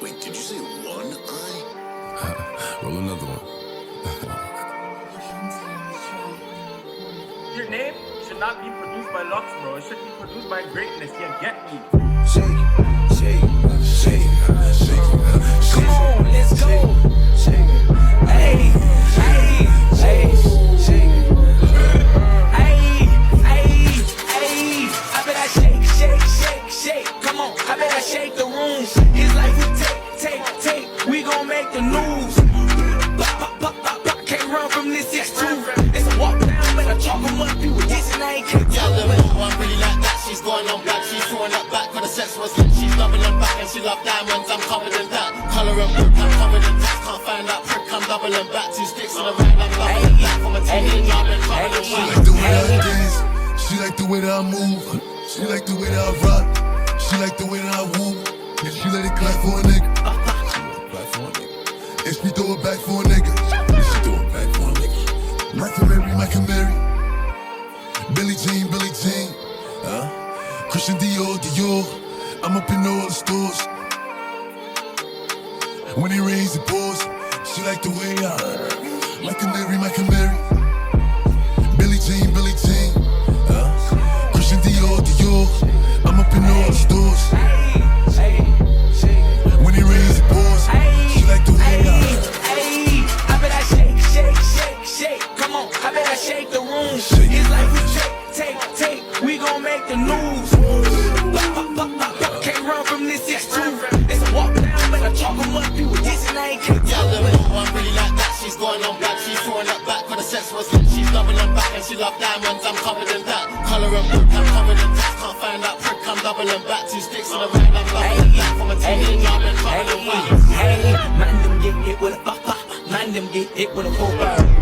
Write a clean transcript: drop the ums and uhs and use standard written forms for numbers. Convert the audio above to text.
Wait, did you say one eye? Roll another one. Your name should not be produced by Lux, bro. It should be produced by greatness. You get me? Shake, shake, shake, shake. Come on, let's go. Shake it. Hey, hey, hey, Shake it. hey, hey, hey. I bet I shake, shake, shake, shake. Come on, I bet I shake the room. It's like we take. We gon' make the news. Can't run from this, it's true. It's a walk down, but I talk them up. People dissing, I ain't kicked Yeah, out. the little one really like that. She's going on back. She's throwing up back for the sex was lit. She's doubling back and she love diamonds. I'm covered in that. Color and book, I'm covered in that. Can't find that prick. I'm doubling back. 2 sticks on the right. I'm doubling back from a teenage. I've been covered in She wax. like the way that I dance. She like the way that I move. She like the way that I rock. She like the way that I woo. And she let it clap for a nigga. Clap for a nigga. And she throw it back for a nigga. And she throw it back for a nigga. Michael Mary. Billie Jean. Christian Dior. I'm up in all the stores. When it rains, it pours. She like the way I Michael Mary. Billie Jean. Christian Dior. I'm up in all the stores. When it rains, it pours. She like the way I I bet I shake. Come on, I bet I shake the room. Shake. It's like we take. We gon' make the news. Can't run from this, it's true. It's a walk down, but I talk them up. People dissing, I ain't kicked Yeah, out. the little one really like that. She's going on back. She's throwing up back for the sex was lit. She's doubling back and she love diamonds. I'm covered in that. Color and book, I'm covered in that. Can't find that prick. I'm doubling back. 2 sticks on the right. I'm doubling back from a teenage. I've been covered in wax. Hey, man them get hit with a man them get hit with a 4 bar.